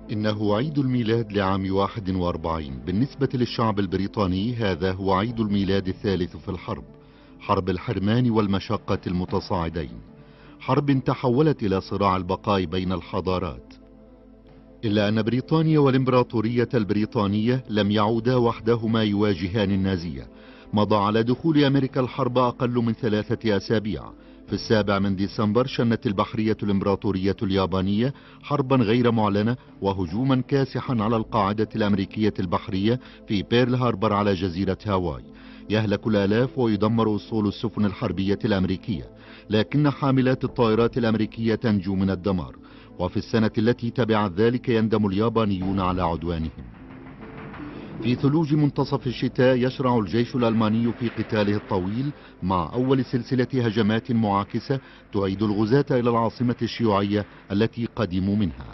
إنه عيد الميلاد لعام 41 بالنسبة للشعب البريطاني. هذا هو عيد الميلاد الثالث في الحرب، حرب الحرمان والمشقة المتصاعدين، حرب تحولت إلى صراع البقاء بين الحضارات. إلا أن بريطانيا والإمبراطورية البريطانية لم يعودا وحدهما يواجهان النازية. مضى على دخول أمريكا الحرب أقل من 3 أسابيع. في 7 من ديسمبر شنت البحرية الإمبراطورية اليابانية حربا غير معلنة وهجوما كاسحا على القاعدة الأمريكية البحرية في بيرل هاربر على جزيرة هاواي. يهلك الآلاف ويدمر أسطول السفن الحربية الأمريكية، لكن حاملات الطائرات الأمريكية تنجو من الدمار. وفي السنة التي تبعت ذلك يندم اليابانيون على عدوانهم. في ثلوج منتصف الشتاء يشرع الجيش الألماني في قتاله الطويل مع أول سلسلة هجمات معاكسة تعيد الغزاة إلى العاصمة الشيوعية التي قدموا منها.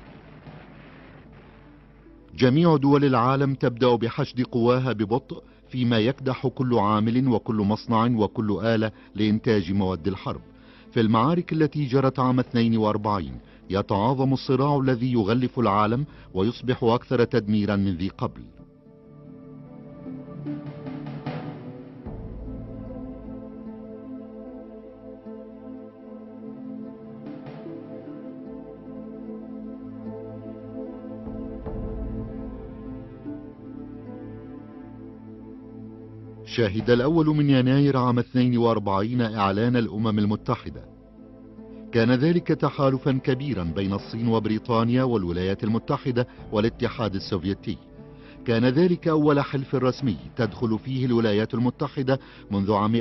جميع دول العالم تبدأ بحشد قواها ببطء، فيما يكدح كل عامل وكل مصنع وكل آلة لإنتاج مواد الحرب. في المعارك التي جرت عام 42 يتعاظم الصراع الذي يغلف العالم ويصبح أكثر تدميرا من ذي قبل. شهد الأول من يناير عام 42 إعلان الأمم المتحدة. كان ذلك تحالفا كبيرا بين الصين وبريطانيا والولايات المتحدة والاتحاد السوفيتي. كان ذلك أول حلف رسمي تدخل فيه الولايات المتحدة منذ عام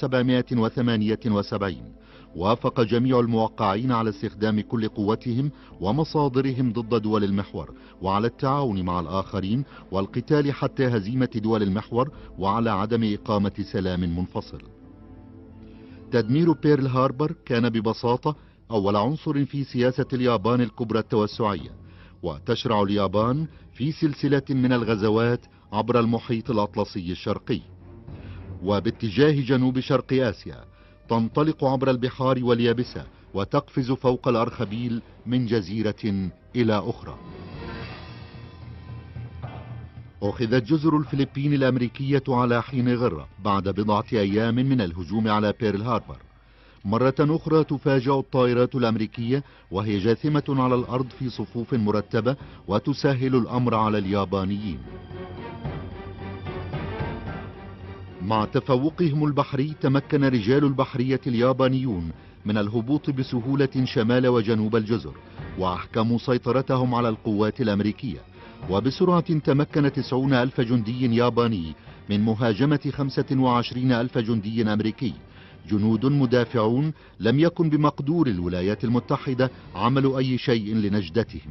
1778. وافق جميع الموقعين على استخدام كل قوتهم ومصادرهم ضد دول المحور، وعلى التعاون مع الآخرين والقتال حتى هزيمة دول المحور، وعلى عدم إقامة سلام منفصل. تدمير بيرل هاربر كان ببساطة أول عنصر في سياسة اليابان الكبرى التوسعية، وتشرع اليابان في سلسلة من الغزوات عبر المحيط الأطلسي الشرقي، وباتجاه جنوب شرق آسيا تنطلق عبر البحار واليابسة وتقفز فوق الأرخبيل من جزيرة إلى أخرى. أخذت جزر الفلبين الأمريكية على حين غرة بعد بضعة أيام من الهجوم على بيرل هاربر. مرة أخرى تفاجأ الطائرات الأمريكية وهي جاثمة على الأرض في صفوف مرتبة وتسهل الأمر على اليابانيين. مع تفوقهم البحري تمكن رجال البحرية اليابانيون من الهبوط بسهولة شمال وجنوب الجزر، وأحكموا سيطرتهم على القوات الأمريكية. وبسرعة تمكن 90,000 جندي ياباني من مهاجمة 25,000 جندي أمريكي، جنود مدافعون لم يكن بمقدور الولايات المتحدة عمل أي شيء لنجدتهم.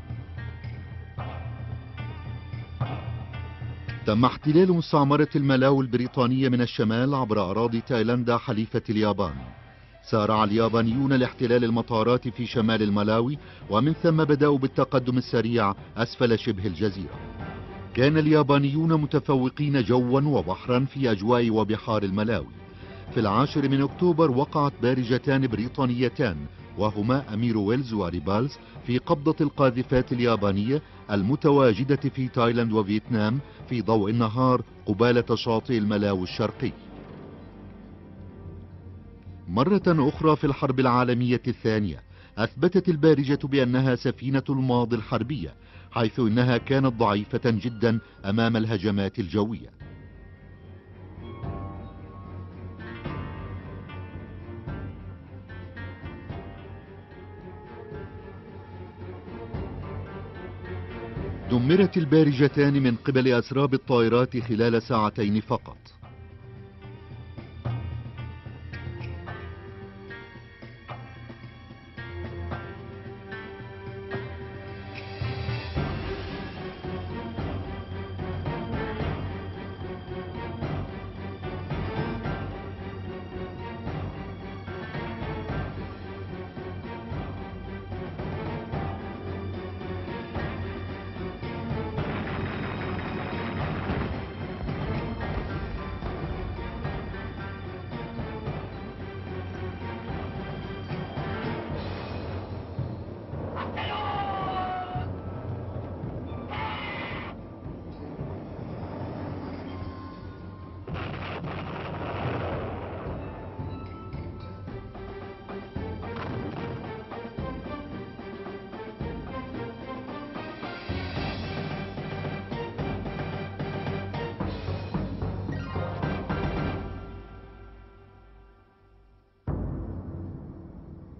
تم احتلال مستعمرة الملاو البريطانية من الشمال عبر أراضي تايلاندا حليفة اليابان. سارع اليابانيون لاحتلال المطارات في شمال الملاوي، ومن ثم بدأوا بالتقدم السريع أسفل شبه الجزيرة. كان اليابانيون متفوقين جوا وبحرا في أجواء وبحار الملاوي. في 10 من أكتوبر وقعت بارجتان بريطانيتان، وهما أمير ويلز وريبالز، في قبضة القاذفات اليابانية المتواجدة في تايلاند وفيتنام في ضوء النهار قبالة شاطئ الملاوي الشرقي. مرة أخرى في الحرب العالمية الثانية أثبتت البارجة بأنها سفينة الماضي الحربية، حيث إنها كانت ضعيفة جدا أمام الهجمات الجوية. دمرت البارجتان من قبل أسراب الطائرات خلال ساعتين فقط.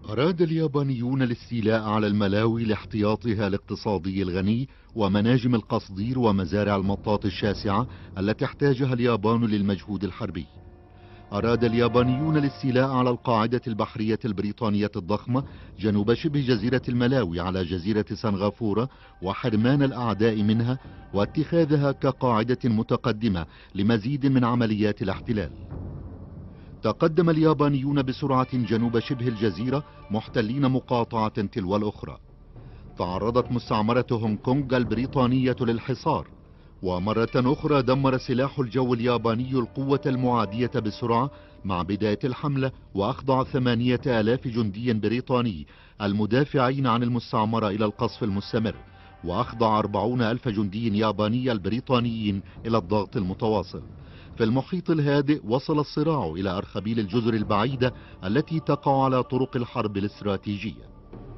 أراد اليابانيون الاستيلاء على الملاوي لاحتياطها الاقتصادي الغني ومناجم القصدير ومزارع المطاط الشاسعة التي احتاجها اليابان للمجهود الحربي. أراد اليابانيون الاستيلاء على القاعدة البحرية البريطانية الضخمة جنوب شبه جزيرة الملاوي على جزيرة سنغافورة وحرمان الأعداء منها واتخاذها كقاعدة متقدمة لمزيد من عمليات الاحتلال. تقدم اليابانيون بسرعة جنوب شبه الجزيرة محتلين مقاطعة تلو الأخرى. تعرضت مستعمرة هونغ كونغ البريطانية للحصار، ومرة أخرى دمر سلاح الجو الياباني القوة المعادية بسرعة مع بداية الحملة، وأخضع 8000 جندي بريطاني المدافعين عن المستعمرة إلى القصف المستمر، وأخضع 40,000 جندي ياباني البريطانيين إلى الضغط المتواصل. في المحيط الهادئ وصل الصراع إلى أرخبيل الجزر البعيدة التي تقع على طرق الحرب الاستراتيجية.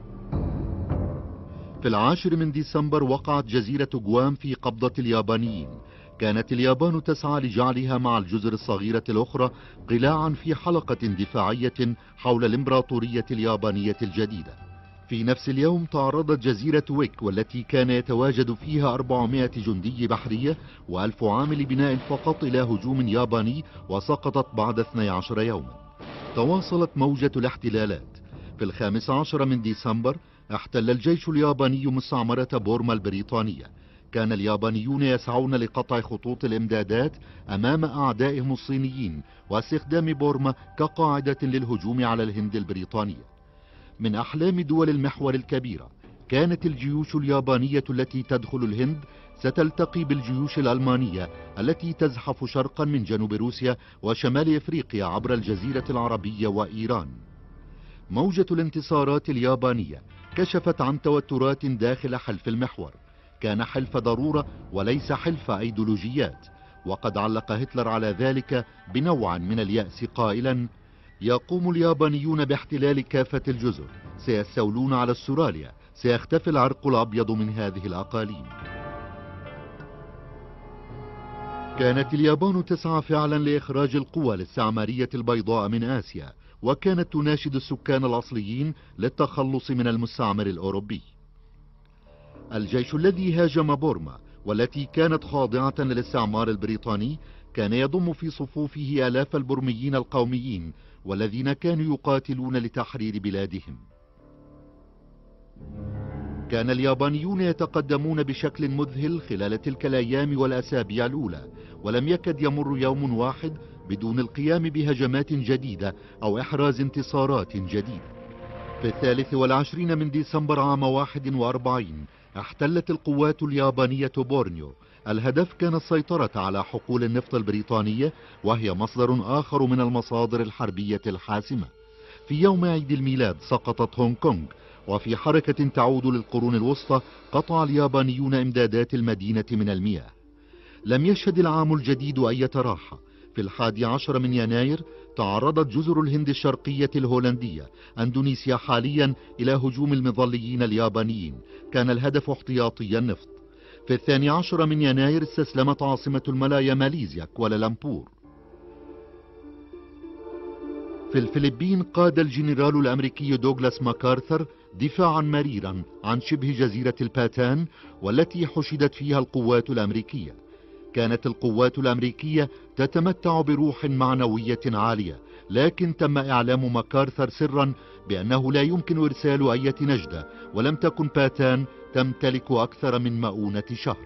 في 10 ديسمبر وقعت جزيرة جوام في قبضة اليابانيين. كانت اليابان تسعى لجعلها مع الجزر الصغيرة الأخرى قلاعا في حلقة دفاعية حول الإمبراطورية اليابانية الجديدة. في نفس اليوم تعرضت جزيرة ويك والتي كان يتواجد فيها 400 جندي بحرية و1000 عامل بناء فقط إلى هجوم ياباني، وسقطت بعد 12 يوما. تواصلت موجة الاحتلالات. في 15 ديسمبر احتل الجيش الياباني مستعمرة بورما البريطانية. كان اليابانيون يسعون لقطع خطوط الامدادات امام اعدائهم الصينيين واستخدام بورما كقاعدة للهجوم على الهند البريطانية. من احلام دول المحور الكبيرة كانت الجيوش اليابانية التي تدخل الهند ستلتقي بالجيوش الألمانية التي تزحف شرقا من جنوب روسيا وشمال افريقيا عبر الجزيرة العربية وإيران. موجة الانتصارات اليابانية كشفت عن توترات داخل حلف المحور. كان حلف ضرورة وليس حلف أيديولوجيات، وقد علق هتلر على ذلك بنوع من اليأس قائلا: يقوم اليابانيون باحتلال كافة الجزر، سيستولون على استراليا، سيختفي العرق الأبيض من هذه الأقاليم. كانت اليابان تسعى فعلا لإخراج القوى الاستعمارية البيضاء من آسيا، وكانت تناشد السكان الأصليين للتخلص من المستعمر الأوروبي. الجيش الذي هاجم بورما والتي كانت خاضعة للاستعمار البريطاني كان يضم في صفوفه آلاف البرميين القوميين والذين كانوا يقاتلون لتحرير بلادهم. كان اليابانيون يتقدمون بشكل مذهل خلال تلك الأيام والأسابيع الأولى، ولم يكد يمر يوم واحد بدون القيام بهجمات جديدة أو إحراز انتصارات جديدة. في 23 ديسمبر عام 41 احتلت القوات اليابانية بورنيو. الهدف كان السيطرة على حقول النفط البريطانية، وهي مصدر آخر من المصادر الحربية الحاسمة. في يوم عيد الميلاد سقطت هونغ كونغ، وفي حركة تعود للقرون الوسطى قطع اليابانيون إمدادات المدينة من المياه. لم يشهد العام الجديد أي راحة. في 11 يناير تعرضت جزر الهند الشرقية الهولندية أندونيسيا حاليا إلى هجوم المظليين اليابانيين. كان الهدف احتياطي النفط. في 12 يناير استسلمت عاصمة الملايا ماليزيا كوالالمبور. في الفلبين قاد الجنرال الأمريكي دوغلاس ماكارثر دفاعا مريرا عن شبه جزيرة الباتان والتي حشدت فيها القوات الأمريكية. كانت القوات الأمريكية تتمتع بروح معنوية عالية، لكن تم إعلام ماكارثر سرا بأنه لا يمكن إرسال أي نجدة، ولم تكن باتان تمتلك أكثر من مؤونة شهر.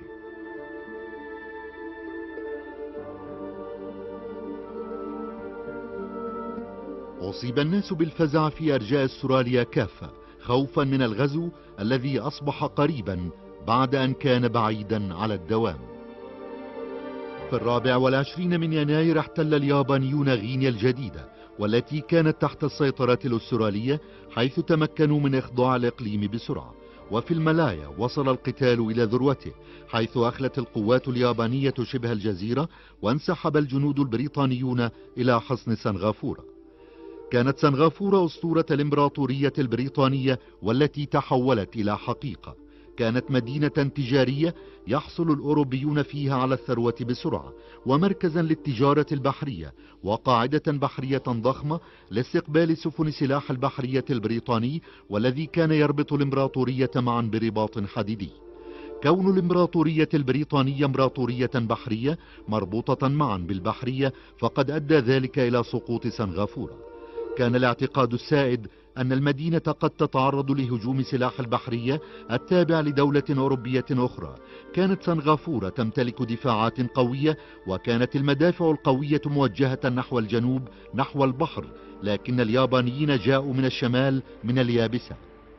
أصيب الناس بالفزع في أرجاء استراليا كافة، خوفا من الغزو الذي أصبح قريبا بعد أن كان بعيدا على الدوام. في 24 يناير احتل اليابانيون غينيا الجديدة والتي كانت تحت السيطرة الأسترالية، حيث تمكنوا من إخضاع الإقليم بسرعة. وفي الملايا وصل القتال إلى ذروته، حيث أخلت القوات اليابانية شبه الجزيرة وانسحب الجنود البريطانيون إلى حصن سنغافورة. كانت سنغافورة أسطورة الإمبراطورية البريطانية والتي تحولت إلى حقيقة. كانت مدينة تجارية يحصل الأوروبيون فيها على الثروة بسرعة، ومركزا للتجارة البحرية، وقاعدة بحرية ضخمة لاستقبال سفن سلاح البحرية البريطاني، والذي كان يربط الإمبراطورية معا برباط حديدي. كون الإمبراطورية البريطانية إمبراطورية بحرية مربوطة معا بالبحرية فقد أدى ذلك إلى سقوط سنغافورة. كان الاعتقاد السائد أن المدينة قد تتعرض لهجوم سلاح البحرية التابع لدولة أوروبية أخرى. كانت سنغافورة تمتلك دفاعات قوية، وكانت المدافع القوية موجهة نحو الجنوب نحو البحر، لكن اليابانيين جاءوا من الشمال من اليابسة.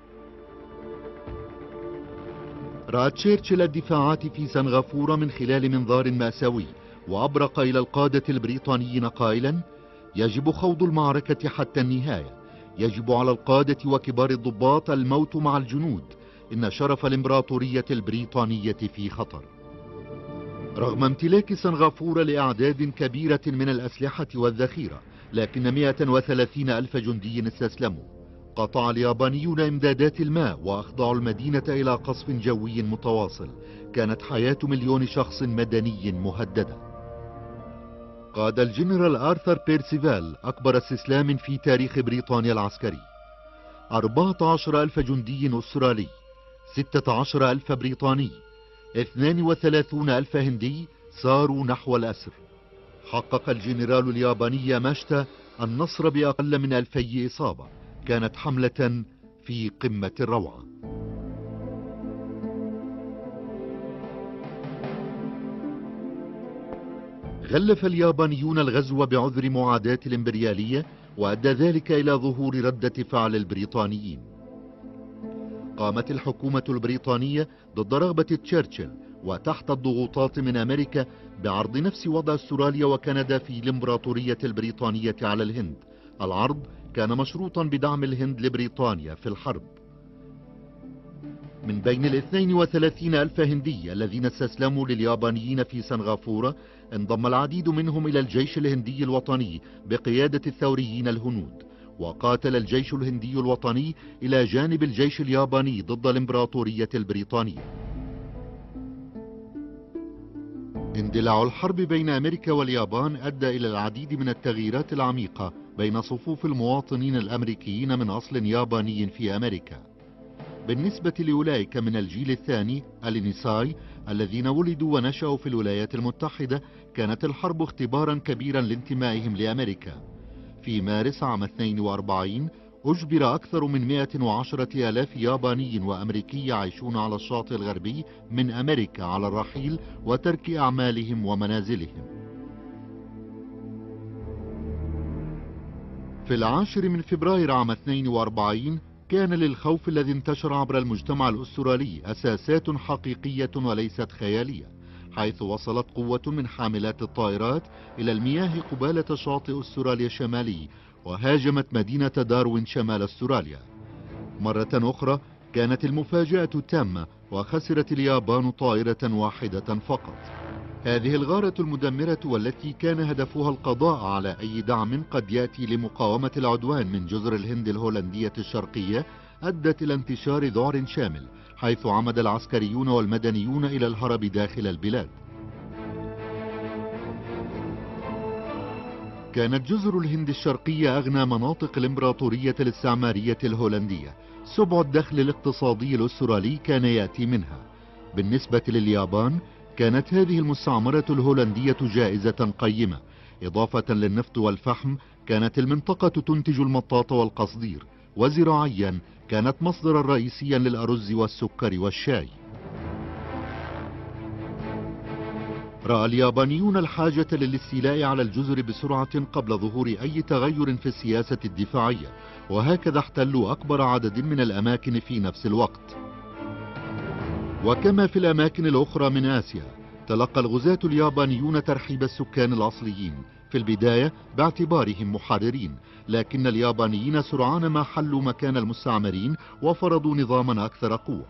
رأى تشرشل الدفاعات في سنغافورة من خلال منظار مأساوي، وأبرق إلى القادة البريطانيين قائلا: يجب خوض المعركة حتى النهاية، يجب على القادة وكبار الضباط الموت مع الجنود، إن شرف الإمبراطورية البريطانية في خطر. رغم امتلاك سنغافورة لأعداد كبيرة من الأسلحة والذخيرة، لكن 130 ألف جندي استسلموا. قطع اليابانيون إمدادات الماء وأخضعوا المدينة إلى قصف جوي متواصل. كانت حياة مليون شخص مدني مهددة. قاد الجنرال آرثر بيرسيفال أكبر استسلام في تاريخ بريطانيا العسكري. 14 ألف جندي أسترالي، 16 ألف بريطاني، 32 ألف هندي ساروا نحو الأسر. حقق الجنرال الياباني ياماشتا النصر بأقل من 2000 إصابة. كانت حملة في قمة الروعة. غلف اليابانيون الغزو بعذر معاداة الإمبريالية، وأدى ذلك إلى ظهور ردة فعل البريطانيين. قامت الحكومة البريطانية ضد رغبة تشرشل وتحت الضغوطات من أمريكا بعرض نفس وضع استراليا وكندا في الإمبراطورية البريطانية على الهند. العرض كان مشروطا بدعم الهند لبريطانيا في الحرب. من بين 32 ألف هندي الذين استسلموا لليابانيين في سنغافورة، انضم العديد منهم إلى الجيش الهندي الوطني بقيادة الثوريين الهنود، وقاتل الجيش الهندي الوطني إلى جانب الجيش الياباني ضد الإمبراطورية البريطانية. اندلاع الحرب بين أمريكا واليابان أدى إلى العديد من التغييرات العميقة بين صفوف المواطنين الأمريكيين من أصل ياباني في أمريكا. بالنسبة لأولئك من الجيل الثاني النيساي الذين ولدوا ونشأوا في الولايات المتحدة، كانت الحرب اختبارا كبيرا لانتمائهم لأمريكا. في مارس عام 42 أجبر أكثر من 110 آلاف ياباني وأمريكي يعيشون على الشاطئ الغربي من أمريكا على الرحيل وترك أعمالهم ومنازلهم. في 10 من فبراير عام 42 كان للخوف الذي انتشر عبر المجتمع الأسترالي أساسات حقيقية وليست خيالية، حيث وصلت قوة من حاملات الطائرات إلى المياه قبالة شاطئ أستراليا الشمالي، وهاجمت مدينة داروين شمال أستراليا. مرة أخرى كانت المفاجأة تامة، وخسرت اليابان طائرة واحدة فقط. هذه الغارة المدمرة والتي كان هدفها القضاء على أي دعم قد يأتي لمقاومة العدوان من جزر الهند الهولندية الشرقية أدت إلى انتشار ذعر شامل، حيث عمد العسكريون والمدنيون إلى الهرب داخل البلاد. كانت جزر الهند الشرقية أغنى مناطق الإمبراطورية الاستعمارية الهولندية. سبع الدخل الاقتصادي الأسترالي كان يأتي منها. بالنسبة لليابان كانت هذه المستعمرة الهولندية جائزة قيمة. إضافة للنفط والفحم كانت المنطقة تنتج المطاط والقصدير، وزراعيا كانت مصدرا رئيسيا للأرز والسكر والشاي. رأى اليابانيون الحاجة للاستيلاء على الجزر بسرعة قبل ظهور أي تغير في السياسة الدفاعية، وهكذا احتلوا أكبر عدد من الأماكن في نفس الوقت. وكما في الأماكن الأخرى من آسيا، تلقى الغزاة اليابانيون ترحيب السكان الأصليين في البداية باعتبارهم محررين، لكن اليابانيين سرعان ما حلوا مكان المستعمرين وفرضوا نظاما أكثر قوة.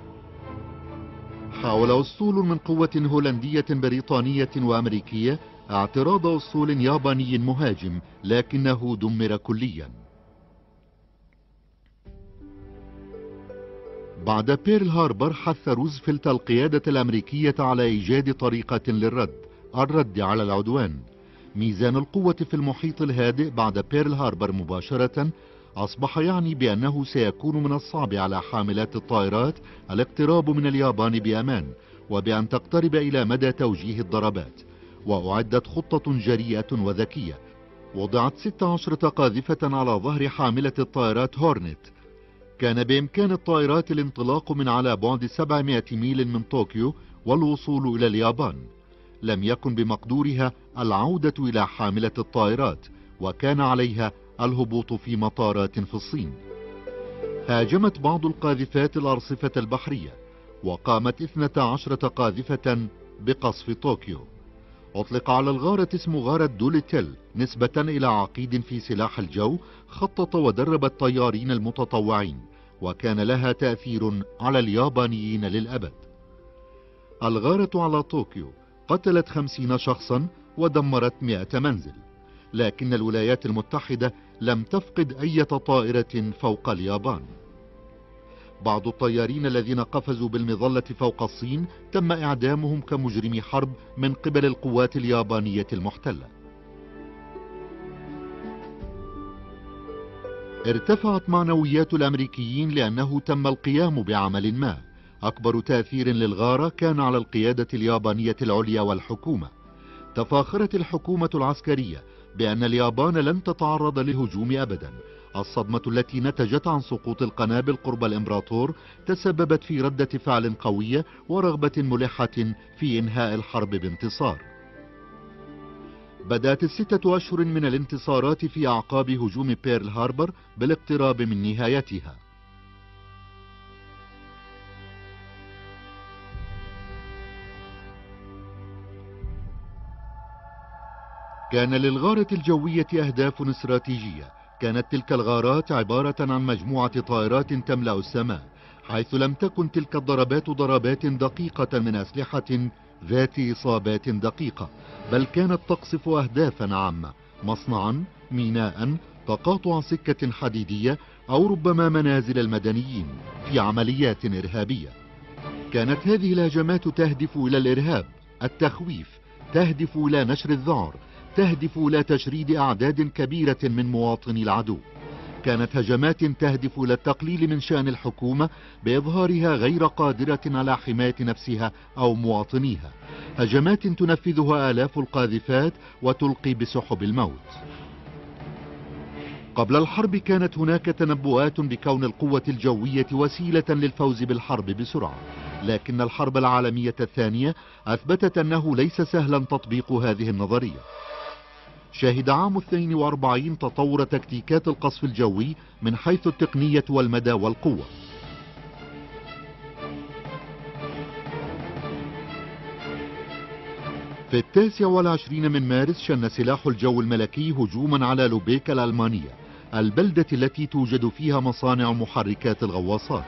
حاول أسطول من قوة هولندية بريطانية وأمريكية اعتراض أسطول ياباني مهاجم، لكنه دمر كليا. بعد بيرل هاربر حث روزفلت القيادة الأمريكية على إيجاد طريقة الرد على العدوان. ميزان القوة في المحيط الهادئ بعد بيرل هاربر مباشرة أصبح يعني بأنه سيكون من الصعب على حاملات الطائرات الاقتراب من اليابان بأمان وبأن تقترب إلى مدى توجيه الضربات. وأعدت خطة جريئة وذكية، وضعت 16 قاذفة على ظهر حاملة الطائرات هورنت. كان بإمكان الطائرات الانطلاق من على بعد 700 ميل من طوكيو والوصول إلى اليابان. لم يكن بمقدورها العودة إلى حاملة الطائرات، وكان عليها الهبوط في مطارات في الصين. هاجمت بعض القاذفات الأرصفة البحرية، وقامت 12 قاذفة بقصف طوكيو. أطلق على الغارة اسم غارة دوليتل نسبة إلى عقيد في سلاح الجو خطط ودرب الطيارين المتطوعين، وكان لها تأثير على اليابانيين للأبد. الغارة على طوكيو قتلت 50 شخصا ودمرت 100 منزل، لكن الولايات المتحدة لم تفقد أي طائرة فوق اليابان. بعض الطيارين الذين قفزوا بالمظلة فوق الصين تم إعدامهم كمجرمي حرب من قبل القوات اليابانية المحتلة. ارتفعت معنويات الأمريكيين لأنه تم القيام بعمل ما. أكبر تأثير للغارة كان على القيادة اليابانية العليا والحكومة. تفاخرت الحكومة العسكرية بأن اليابان لن تتعرض للهجوم أبدا. الصدمة التي نتجت عن سقوط القنابل قرب الإمبراطور تسببت في ردة فعل قوية ورغبة ملحة في إنهاء الحرب بانتصار. بدأت ال6 أشهر من الانتصارات في أعقاب هجوم بيرل هاربر بالاقتراب من نهايتها. كان للغارة الجوية أهداف استراتيجية. كانت تلك الغارات عبارة عن مجموعة طائرات تملأ السماء، حيث لم تكن تلك الضربات ضربات دقيقة من أسلحة ذات إصابات دقيقة، بل كانت تقصف أهدافا عامة: مصنعا، ميناء، تقاطع سكة حديدية، أو ربما منازل المدنيين في عمليات إرهابية. كانت هذه الهجمات تهدف إلى الإرهاب، التخويف، تهدف إلى نشر الذعر، تهدف إلى تشريد أعداد كبيرة من مواطني العدو. كانت هجمات تهدف إلى التقليل من شأن الحكومة بإظهارها غير قادرة على حماية نفسها أو مواطنيها. هجمات تنفذها آلاف القاذفات وتلقي بسحب الموت. قبل الحرب كانت هناك تنبؤات بكون القوة الجوية وسيلة للفوز بالحرب بسرعة، لكن الحرب العالمية الثانية أثبتت أنه ليس سهلا تطبيق هذه النظرية. شهد عام 42 تطور تكتيكات القصف الجوي من حيث التقنية والمدى والقوة. في 29 من مارس شن سلاح الجو الملكي هجوما على لوبيك الألمانية، البلدة التي توجد فيها مصانع محركات الغواصات.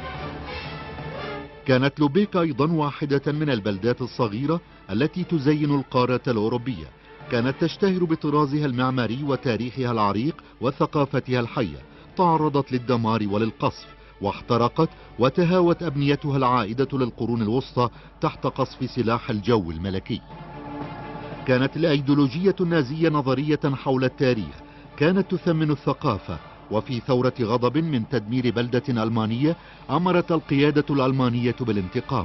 كانت لوبيك أيضا واحدة من البلدات الصغيرة التي تزين القارة الأوروبية. كانت تشتهر بطرازها المعماري وتاريخها العريق وثقافتها الحية. تعرضت للدمار وللقصف، واحترقت وتهاوت أبنيتها العائدة للقرون الوسطى تحت قصف سلاح الجو الملكي. كانت الأيديولوجية النازية نظرية حول التاريخ، كانت تثمن الثقافة، وفي ثورة غضب من تدمير بلدة ألمانية أمرت القيادة الألمانية بالانتقام.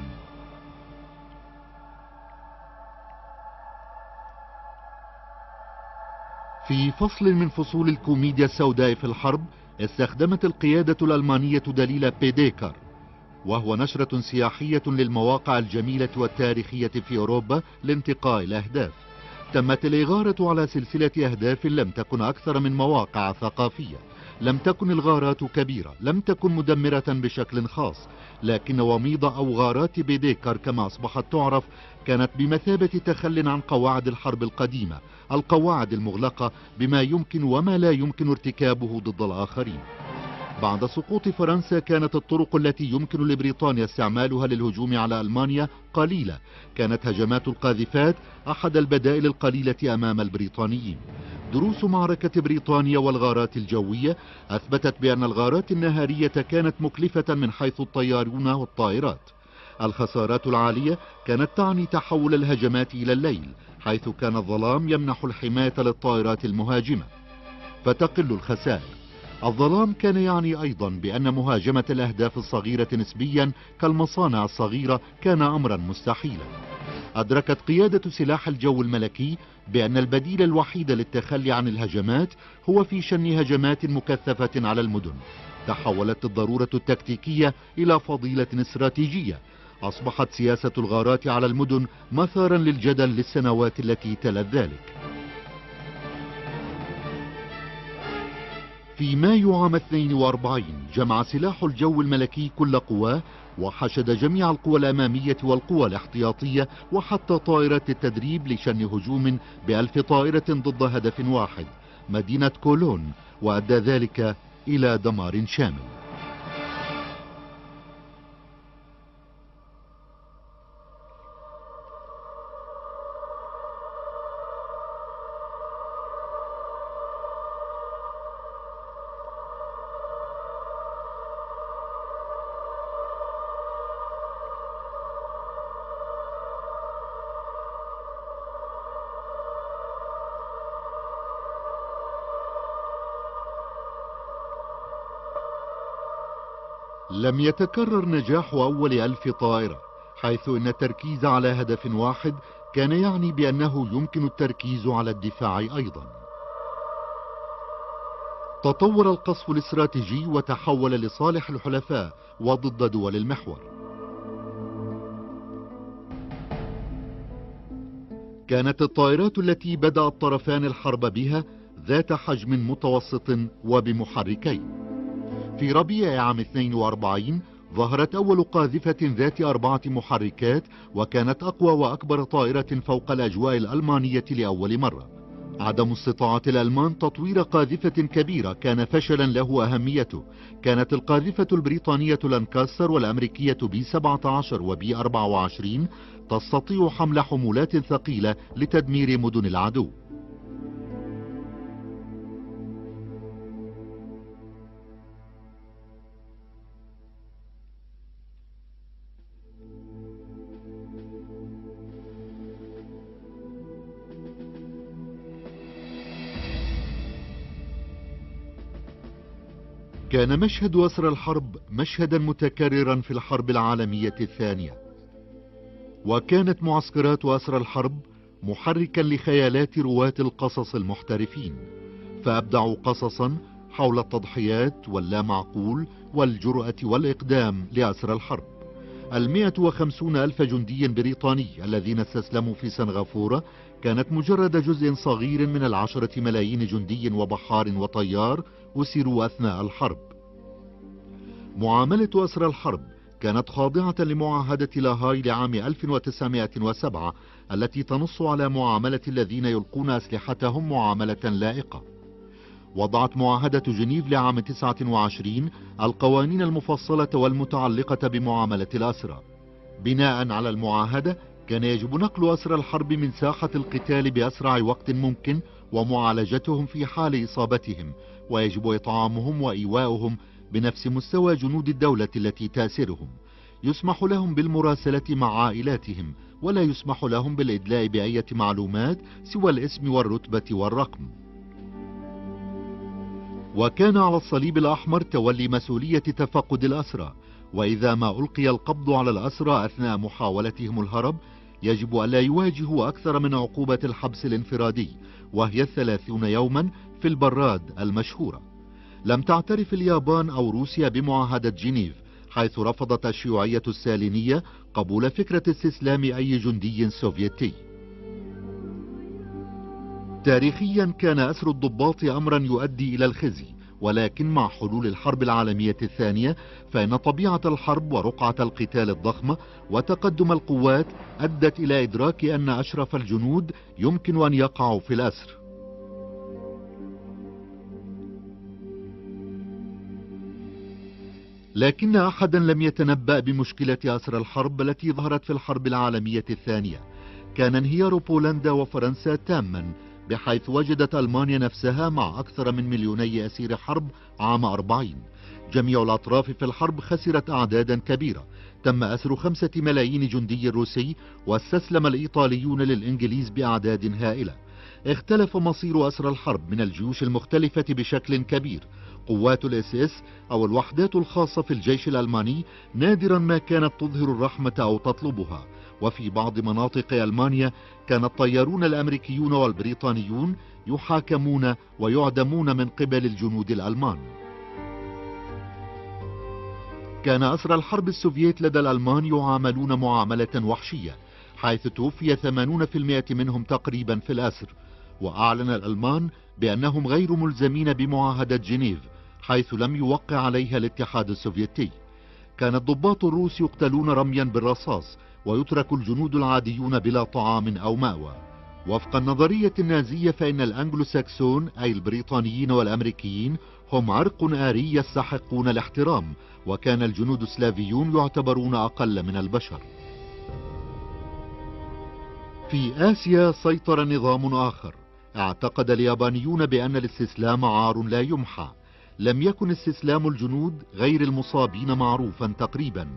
في فصل من فصول الكوميديا السوداء في الحرب استخدمت القيادة الألمانية دليل بيديكر، وهو نشرة سياحية للمواقع الجميلة والتاريخية في أوروبا لانتقاء الأهداف. تمت الإغارة على سلسلة أهداف لم تكن أكثر من مواقع ثقافية. لم تكن الغارات كبيرة، لم تكن مدمرة بشكل خاص، لكن وميض أو غارات بيديكر كما أصبحت تعرف كانت بمثابة تخل عن قواعد الحرب القديمة، القواعد المغلقة بما يمكن وما لا يمكن ارتكابه ضد الآخرين. بعد سقوط فرنسا كانت الطرق التي يمكن لبريطانيا استعمالها للهجوم على ألمانيا قليلة. كانت هجمات القاذفات أحد البدائل القليلة أمام البريطانيين. دروس معركة بريطانيا والغارات الجوية أثبتت بأن الغارات النهارية كانت مكلفة من حيث الطيارون والطائرات. الخسارات العالية كانت تعني تحول الهجمات إلى الليل، حيث كان الظلام يمنح الحماية للطائرات المهاجمة فتقل الخسائر. الظلام كان يعني أيضا بأن مهاجمة الأهداف الصغيرة نسبيا كالمصانع الصغيرة كان أمرا مستحيلا. أدركت قيادة سلاح الجو الملكي بأن البديل الوحيد للتخلي عن الهجمات هو في شن هجمات مكثفة على المدن. تحولت الضرورة التكتيكية إلى فضيلة استراتيجية. أصبحت سياسة الغارات على المدن مثارا للجدل للسنوات التي تلت ذلك. في مايو عام 42 جمع سلاح الجو الملكي كل قواه وحشد جميع القوى الأمامية والقوى الاحتياطية وحتى طائرات التدريب لشن هجوم ب1000 طائرة ضد هدف واحد، مدينة كولون، وأدى ذلك إلى دمار شامل. لم يتكرر نجاح أول 1000 طائرة، حيث أن التركيز على هدف واحد كان يعني بأنه يمكن التركيز على الدفاع أيضا. تطور القصف الاستراتيجي وتحول لصالح الحلفاء وضد دول المحور. كانت الطائرات التي بدأ الطرفان الحرب بها ذات حجم متوسط وبمحركين. في ربيع عام 42 ظهرت أول قاذفة ذات 4 محركات، وكانت أقوى وأكبر طائرة فوق الأجواء الألمانية لأول مرة. عدم استطاعة الألمان تطوير قاذفة كبيرة كان فشلا له أهميته. كانت القاذفة البريطانية لانكاستر والأمريكية بي 17 وبي 24 تستطيع حمل حمولات ثقيلة لتدمير مدن العدو. كان مشهد أسر الحرب مشهدا متكررا في الحرب العالمية الثانية، وكانت معسكرات أسر الحرب محركا لخيالات رواه القصص المحترفين، فأبدعوا قصصا حول التضحيات واللامعقول والجرأة والإقدام لأسر الحرب. 150,000 جندي بريطاني الذين استسلموا في سنغافورة كانت مجرد جزء صغير من 10 ملايين جندي وبحار وطيار أسروا أثناء الحرب. معاملة أسر الحرب كانت خاضعة لمعاهدة لاهاي لعام 1907 التي تنص على معاملة الذين يلقون أسلحتهم معاملة لائقة. وضعت معاهدة جنيف لعام 29 القوانين المفصلة والمتعلقة بمعاملة الأسرى. بناء على المعاهدة كان يجب نقل أسرى الحرب من ساحة القتال بأسرع وقت ممكن ومعالجتهم في حال إصابتهم، ويجب إطعامهم وإيواؤهم بنفس مستوى جنود الدولة التي تأسرهم. يسمح لهم بالمراسلة مع عائلاتهم، ولا يسمح لهم بالإدلاء بأي معلومات سوى الاسم والرتبة والرقم. وكان على الصليب الأحمر تولي مسؤولية تفقد الأسرى، وإذا ما ألقي القبض على الأسرى أثناء محاولتهم الهرب يجب ألا يواجهوا أكثر من عقوبة الحبس الانفرادي، وهي 30 يوما في البراد المشهورة. لم تعترف اليابان أو روسيا بمعاهدة جنيف، حيث رفضت الشيوعية الستالينية قبول فكرة استسلام أي جندي سوفيتي. تاريخيا كان أسر الضباط أمرا يؤدي إلى الخزي، ولكن مع حلول الحرب العالمية الثانية فإن طبيعة الحرب ورقعة القتال الضخمة وتقدم القوات أدت إلى إدراك أن أشرف الجنود يمكن أن يقعوا في الأسر. لكن أحدا لم يتنبأ بمشكلة أسر الحرب التي ظهرت في الحرب العالمية الثانية. كان انهيار بولندا وفرنسا تاما، بحيث وجدت ألمانيا نفسها مع أكثر من 2,000,000 أسير حرب عام 40. جميع الأطراف في الحرب خسرت أعدادا كبيرة. تم أسر 5 ملايين جندي روسي، واستسلم الإيطاليون للإنجليز بأعداد هائلة. اختلف مصير أسر الحرب من الجيوش المختلفة بشكل كبير. قوات الاس اس أو الوحدات الخاصة في الجيش الألماني نادرا ما كانت تظهر الرحمة أو تطلبها، وفي بعض مناطق ألمانيا كان الطيارون الأمريكيون والبريطانيون يحاكمون ويعدمون من قبل الجنود الألمان. كان أسرى الحرب السوفييت لدى الألمان يعاملون معاملة وحشية، حيث توفي 80% منهم تقريبا في الأسر. وأعلن الألمان بأنهم غير ملزمين بمعاهدة جنيف، حيث لم يوقع عليها الاتحاد السوفيتي. كان الضباط الروس يقتلون رميا بالرصاص، ويترك الجنود العاديون بلا طعام أو مأوى. وفق النظرية النازية فإن الأنجلو ساكسون أي البريطانيين والأمريكيين هم عرق آري يستحقون الاحترام، وكان الجنود السلافيون يعتبرون أقل من البشر. في آسيا سيطر نظام آخر. اعتقد اليابانيون بأن الاستسلام عار لا يمحى. لم يكن استسلام الجنود غير المصابين معروفا تقريبا،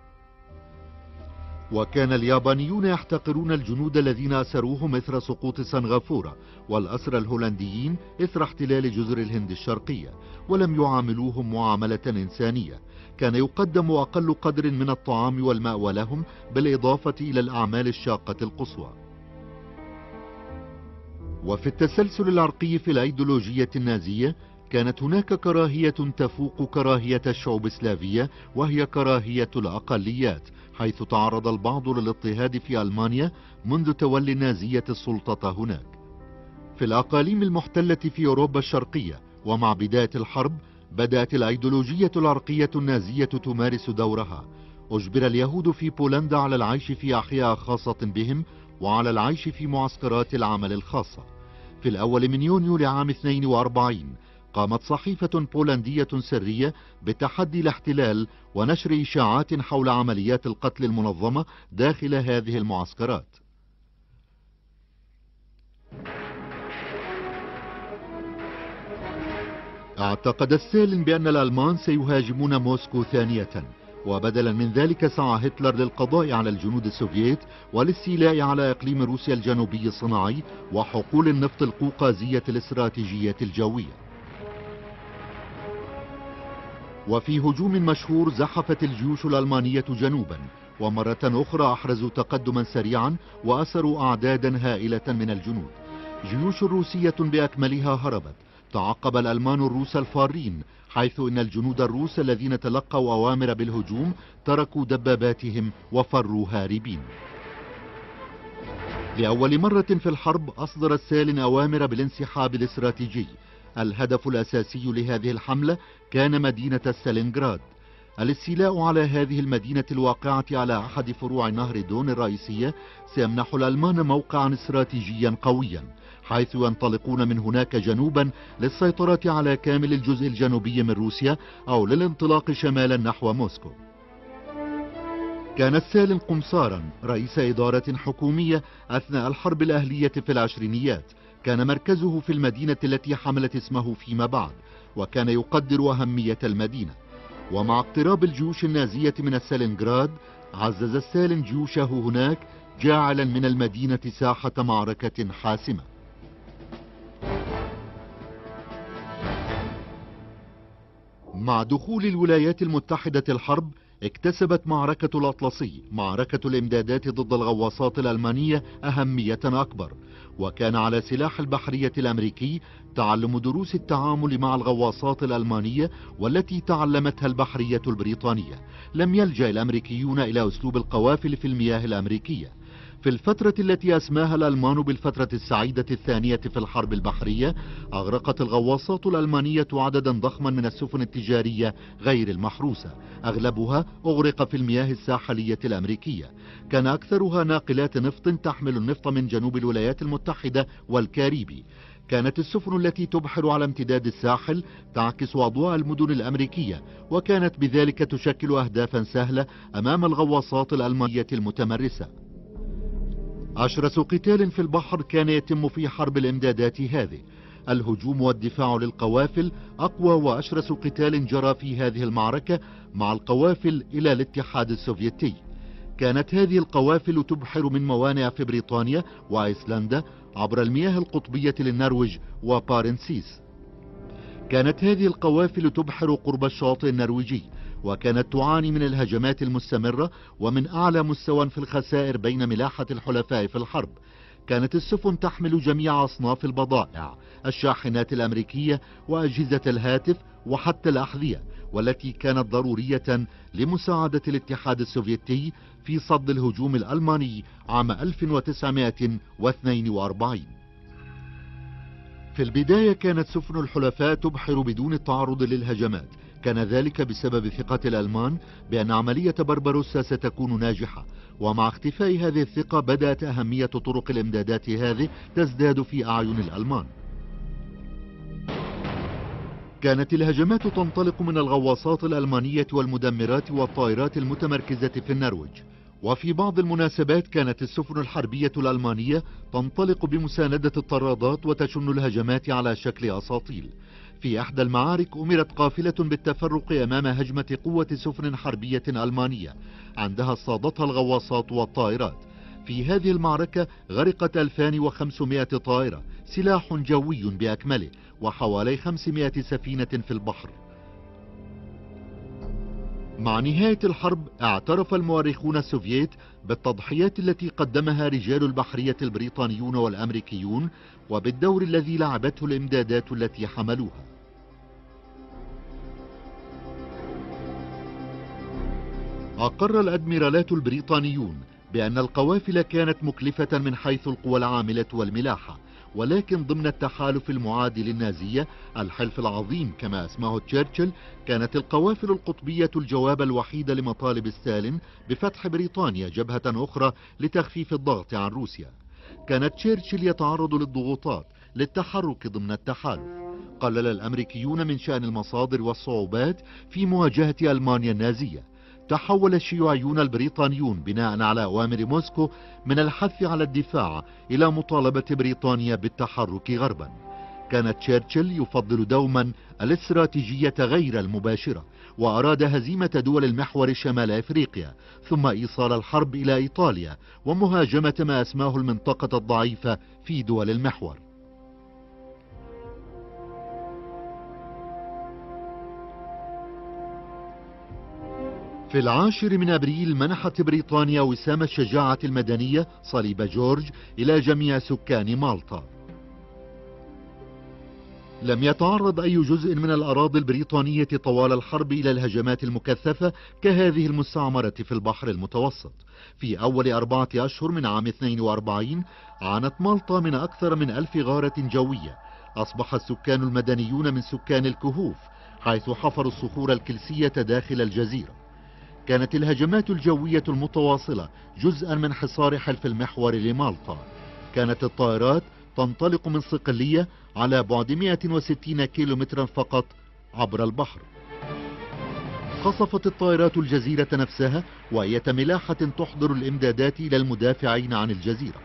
وكان اليابانيون يحتقرون الجنود الذين أسروهم إثر سقوط سنغافورة والأسرى الهولنديين إثر احتلال جزر الهند الشرقية، ولم يعاملوهم معاملة إنسانية. كان يقدم أقل قدر من الطعام والمأوى لهم، بالإضافة إلى الأعمال الشاقة القصوى. وفي التسلسل العرقي في الأيديولوجية النازية كانت هناك كراهية تفوق كراهية الشعوب السلافية، وهي كراهية الأقليات، حيث تعرض البعض للاضطهاد في ألمانيا منذ تولي النازية السلطة هناك. في الأقاليم المحتلة في أوروبا الشرقية ومع بداية الحرب بدأت الأيديولوجية العرقية النازية تمارس دورها. أجبر اليهود في بولندا على العيش في أحياء خاصة بهم، وعلى العيش في معسكرات العمل الخاصة. في الأول من يونيو لعام 42 قامت صحيفة بولندية سرية بتحدي الاحتلال ونشر إشاعات حول عمليات القتل المنظمة داخل هذه المعسكرات. اعتقد ستالين بأن الألمان سيهاجمون موسكو ثانية، وبدلا من ذلك سعى هتلر للقضاء على الجنود السوفييت والاستيلاء على إقليم روسيا الجنوبي الصناعي وحقول النفط القوقازية الاستراتيجية الجوية. وفي هجوم مشهور زحفت الجيوش الألمانية جنوبا، ومرة أخرى أحرزوا تقدما سريعا وأسروا أعدادا هائلة من الجنود. جيوش روسية بأكملها هربت. تعقب الألمان الروس الفارين، حيث إن الجنود الروس الذين تلقوا أوامر بالهجوم تركوا دباباتهم وفروا هاربين. لأول مرة في الحرب أصدر ستالين أوامر بالانسحاب الاستراتيجي. الهدف الأساسي لهذه الحملة كان مدينة ستالينغراد. الاستيلاء على هذه المدينة الواقعة على أحد فروع نهر دون الرئيسية سيمنح الألمان موقعا استراتيجيا قويا، حيث ينطلقون من هناك جنوبا للسيطرة على كامل الجزء الجنوبي من روسيا، أو للانطلاق شمالا نحو موسكو. كان ستالين قمصارا رئيس إدارة حكومية أثناء الحرب الأهلية في العشرينيات. كان مركزه في المدينة التي حملت اسمه فيما بعد، وكان يقدر أهمية المدينة. ومع اقتراب الجيوش النازية من ستالينغراد عزز ستالين جيوشه هناك، جاعلا من المدينة ساحة معركة حاسمة. مع دخول الولايات المتحدة الحرب اكتسبت معركة الأطلسي، معركة الإمدادات ضد الغواصات الألمانية، أهمية أكبر. وكان على سلاح البحرية الأمريكي تعلم دروس التعامل مع الغواصات الألمانية والتي تعلمتها البحرية البريطانية. لم يلجأ الأمريكيون إلى أسلوب القوافل في المياه الأمريكية. في الفترة التي أسماها الألمان بالفترة السعيدة الثانية في الحرب البحرية، أغرقت الغواصات الألمانية عددا ضخما من السفن التجارية غير المحروسة، أغلبها أغرق في المياه الساحلية الأمريكية. كان أكثرها ناقلات نفط تحمل النفط من جنوب الولايات المتحدة والكاريبي. كانت السفن التي تبحر على امتداد الساحل تعكس أضواء المدن الأمريكية، وكانت بذلك تشكل أهدافا سهلة أمام الغواصات الألمانية المتمرسة. أشرس قتال في البحر كان يتم في حرب الإمدادات هذه. الهجوم والدفاع للقوافل أقوى وأشرس قتال جرى في هذه المعركة مع القوافل إلى الاتحاد السوفيتي. كانت هذه القوافل تبحر من موانئ في بريطانيا وأيسلندا عبر المياه القطبية للنرويج وبارنسيس. كانت هذه القوافل تبحر قرب الشاطئ النرويجي، وكانت تعاني من الهجمات المستمرة ومن أعلى مستوى في الخسائر بين ملاحة الحلفاء في الحرب. كانت السفن تحمل جميع أصناف البضائع، الشاحنات الأمريكية وأجهزة الهاتف وحتى الأحذية، والتي كانت ضرورية لمساعدة الاتحاد السوفيتي في صد الهجوم الألماني عام 1942. في البداية كانت سفن الحلفاء تبحر بدون التعرض للهجمات. كان ذلك بسبب ثقة الألمان بأن عملية بربروسا ستكون ناجحة، ومع اختفاء هذه الثقة بدأت أهمية طرق الإمدادات هذه تزداد في أعين الألمان. كانت الهجمات تنطلق من الغواصات الألمانية والمدمرات والطائرات المتمركزة في النرويج، وفي بعض المناسبات كانت السفن الحربية الألمانية تنطلق بمساندة الطرادات وتشن الهجمات على شكل أساطيل. في إحدى المعارك أمرت قافلة بالتفرق أمام هجمة قوة سفن حربية ألمانية، عندها اصطادتها الغواصات والطائرات. في هذه المعركة غرقت 2500 طائرة، سلاح جوي بأكمله، وحوالي 500 سفينة في البحر. مع نهاية الحرب اعترف المؤرخون السوفييت بالتضحيات التي قدمها رجال البحرية البريطانيون والأمريكيون، وبالدور الذي لعبته الإمدادات التي حملوها. أقر الأدميرالات البريطانيون بأن القوافل كانت مكلفة من حيث القوى العاملة والملاحة، ولكن ضمن التحالف المعادي للنازية، الحلف العظيم كما اسمه تشرشل، كانت القوافل القطبية الجواب الوحيد لمطالب ستالين بفتح بريطانيا جبهة أخرى لتخفيف الضغط عن روسيا. كان تشرشل يتعرض للضغوطات للتحرك ضمن التحالف. قلل الأمريكيون من شأن المصادر والصعوبات في مواجهة ألمانيا النازية. تحول الشيوعيون البريطانيون بناء على أوامر موسكو من الحث على الدفاع إلى مطالبة بريطانيا بالتحرك غربا. كان تشرشل يفضل دوما الاستراتيجية غير المباشرة، وأراد هزيمة دول المحور شمال أفريقيا، ثم إيصال الحرب إلى إيطاليا ومهاجمة ما أسماه المنطقة الضعيفة في دول المحور. في 10 أبريل منحت بريطانيا وسام الشجاعة المدنية صليب جورج إلى جميع سكان مالطا. لم يتعرض أي جزء من الأراضي البريطانية طوال الحرب إلى الهجمات المكثفة كهذه المستعمرة في البحر المتوسط. في أول 4 أشهر من عام 42 عانت مالطا من أكثر من 1000 غارة جوية. أصبح السكان المدنيون من سكان الكهوف، حيث حفروا الصخور الكلسية داخل الجزيرة. كانت الهجمات الجوية المتواصلة جزءا من حصار حلف المحور لمالطا. كانت الطائرات تنطلق من صقلية على بعد 160 كيلومترا فقط عبر البحر. قصفت الطائرات الجزيرة نفسها، وأية ملاحة تحضر الإمدادات إلى المدافعين عن الجزيرة.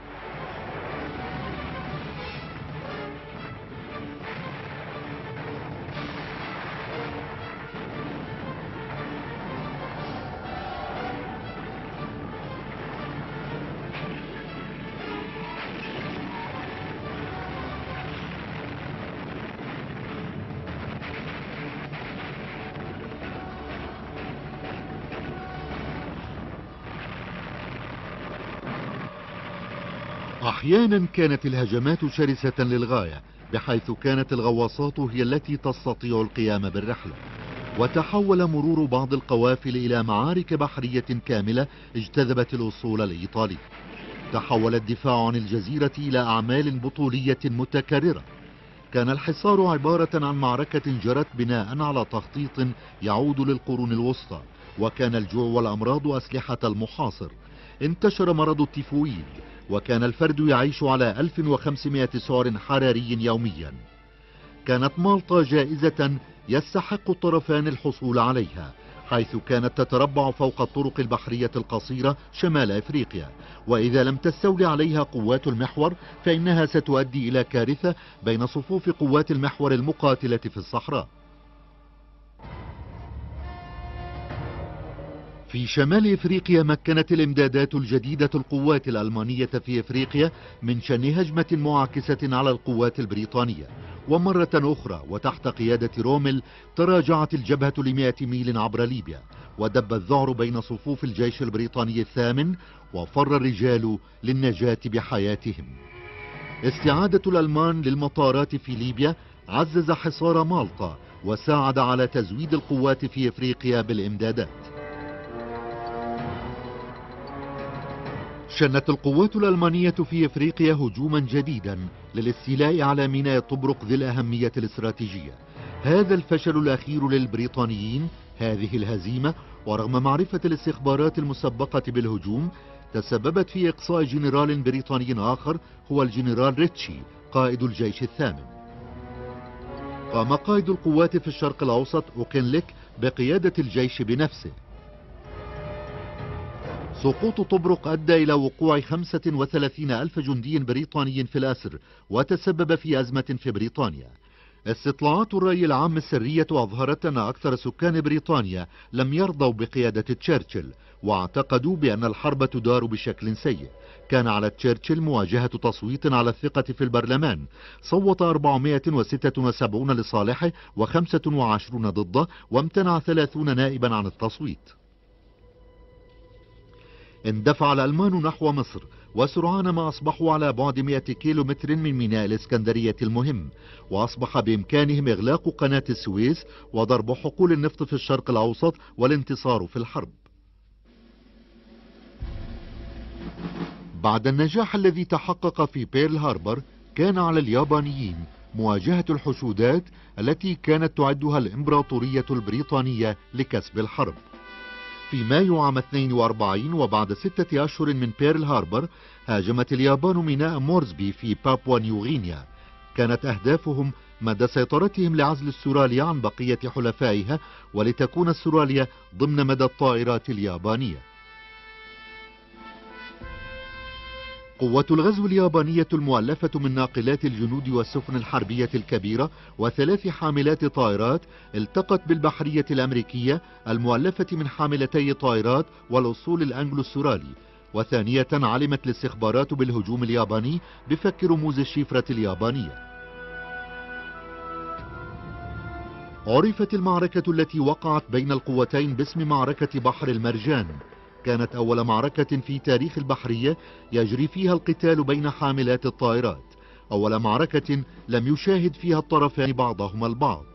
أحيانا كانت الهجمات شرسة للغاية، بحيث كانت الغواصات هي التي تستطيع القيام بالرحلة، وتحول مرور بعض القوافل إلى معارك بحرية كاملة اجتذبت الأسطول الإيطالي. تحول الدفاع عن الجزيرة إلى أعمال بطولية متكررة. كان الحصار عبارة عن معركة جرت بناء على تخطيط يعود للقرون الوسطى، وكان الجوع والأمراض أسلحة المحاصر. انتشر مرض التيفويد، وكان الفرد يعيش على 1500 سعر حراري يوميا. كانت مالطا جائزة يستحق الطرفان الحصول عليها، حيث كانت تتربع فوق الطرق البحرية القصيرة شمال افريقيا، واذا لم تستولي عليها قوات المحور فانها ستؤدي الى كارثة بين صفوف قوات المحور المقاتلة في الصحراء. في شمال افريقيا مكنت الامدادات الجديدة القوات الألمانية في افريقيا من شن هجمة معاكسة على القوات البريطانية، ومرة أخرى وتحت قيادة رومل تراجعت الجبهة ل100 ميل عبر ليبيا، ودب الذعر بين صفوف الجيش البريطاني الثامن، وفر الرجال للنجاة بحياتهم. استعادة الألمان للمطارات في ليبيا عزز حصار مالطا وساعد على تزويد القوات في افريقيا بالامدادات. شنت القوات الألمانية في افريقيا هجوما جديدا للاستيلاء على ميناء طبرق ذي الأهمية الاستراتيجية. هذا الفشل الأخير للبريطانيين، هذه الهزيمة، ورغم معرفة الاستخبارات المسبقة بالهجوم، تسببت في إقصاء جنرال بريطاني آخر هو الجنرال ريتشي قائد الجيش الثامن. قام قائد القوات في الشرق الأوسط أوكنليك بقيادة الجيش بنفسه. سقوط طبرق أدى إلى وقوع 35 ألف جندي بريطاني في الأسر، وتسبب في أزمة في بريطانيا. استطلاعات الرأي العام السرية أظهرت أن أكثر سكان بريطانيا لم يرضوا بقيادة تشرشل، واعتقدوا بأن الحرب تدار بشكل سيء. كان على تشرشل مواجهة تصويت على الثقة في البرلمان، صوت 476 لصالحه و25 ضده، وامتنع 30 نائبا عن التصويت. اندفع الألمان نحو مصر، وسرعان ما أصبحوا على بعد 100 كيلومتر من ميناء الإسكندرية المهم، وأصبح بإمكانهم إغلاق قناة السويس وضرب حقول النفط في الشرق الأوسط والانتصار في الحرب. بعد النجاح الذي تحقق في بيرل هاربر، كان على اليابانيين مواجهة الحشودات التي كانت تعدها الإمبراطورية البريطانية لكسب الحرب. في مايو عام 42 وبعد 6 أشهر من بيرل هاربر، هاجمت اليابان ميناء مورزبي في بابوا نيوغينيا. كانت أهدافهم مدى سيطرتهم لعزل استراليا عن بقية حلفائها، ولتكون استراليا ضمن مدى الطائرات اليابانية. قوة الغزو اليابانية المؤلفة من ناقلات الجنود والسفن الحربية الكبيرة و3 حاملات طائرات التقت بالبحرية الأمريكية المؤلفة من حاملتي طائرات والأسطول الأنجلو السورالي. وثانية علمت الاستخبارات بالهجوم الياباني بفك رموز الشفرة اليابانية. عرفت المعركة التي وقعت بين القوتين باسم معركة بحر المرجان. كانت أول معركة في تاريخ البحرية يجري فيها القتال بين حاملات الطائرات، أول معركة لم يشاهد فيها الطرفان بعضهما البعض.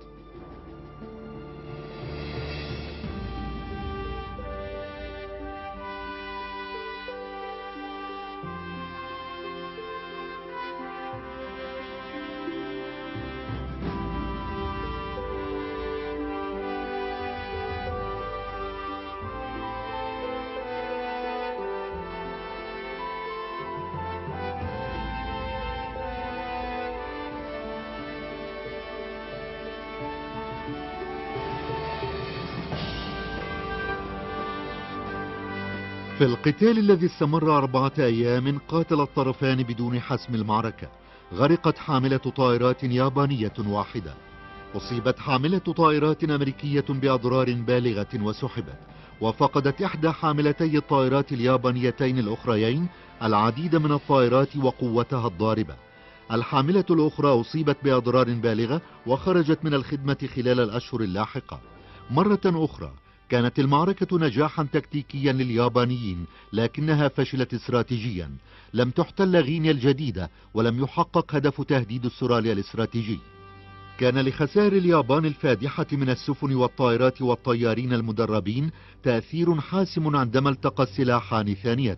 في القتال الذي استمر 4 أيام، قاتل الطرفان بدون حسم المعركة. غرقت حاملة طائرات يابانية واحدة، أصيبت حاملة طائرات أمريكية بأضرار بالغة وسحبت، وفقدت إحدى حاملتي الطائرات اليابانيتين الأخريين العديد من الطائرات وقوتها الضاربة. الحاملة الأخرى أصيبت بأضرار بالغة وخرجت من الخدمة خلال الأشهر اللاحقة. مرة أخرى كانت المعركة نجاحا تكتيكيا لليابانيين، لكنها فشلت استراتيجيا. لم تحتل غينيا الجديدة، ولم يحقق هدف تهديد استراليا الاستراتيجي. كان لخسائر اليابان الفادحة من السفن والطائرات والطيارين المدربين تأثير حاسم عندما التقى السلاحان ثانية.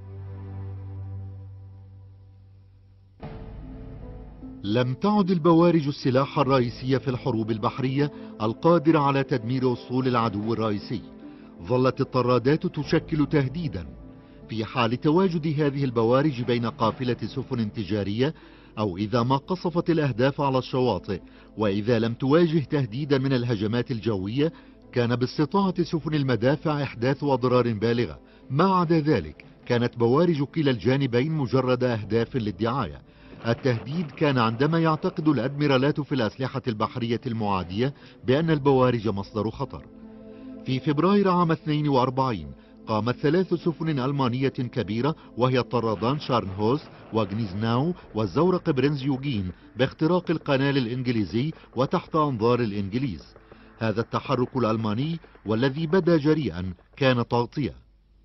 لم تعد البوارج السلاح الرئيسي في الحروب البحرية القادر على تدمير أسطول العدو الرئيسي. ظلت الطرادات تشكل تهديدا. في حال تواجد هذه البوارج بين قافلة سفن تجارية، أو إذا ما قصفت الأهداف على الشواطئ، وإذا لم تواجه تهديدا من الهجمات الجوية، كان باستطاعة سفن المدافع إحداث أضرار بالغة. ما عدا ذلك كانت بوارج كلا الجانبين مجرد أهداف للدعاية. التهديد كان عندما يعتقد الأدميرالات في الأسلحة البحرية المعادية بأن البوارج مصدر خطر. في فبراير عام 42 قامت 3 سفن ألمانية كبيرة، وهي الطرادان شارنهوس وغنيزناو والزورق برنز يوجين، باختراق القنال الإنجليزي وتحت أنظار الإنجليز. هذا التحرك الألماني والذي بدا جريئا كان تغطية.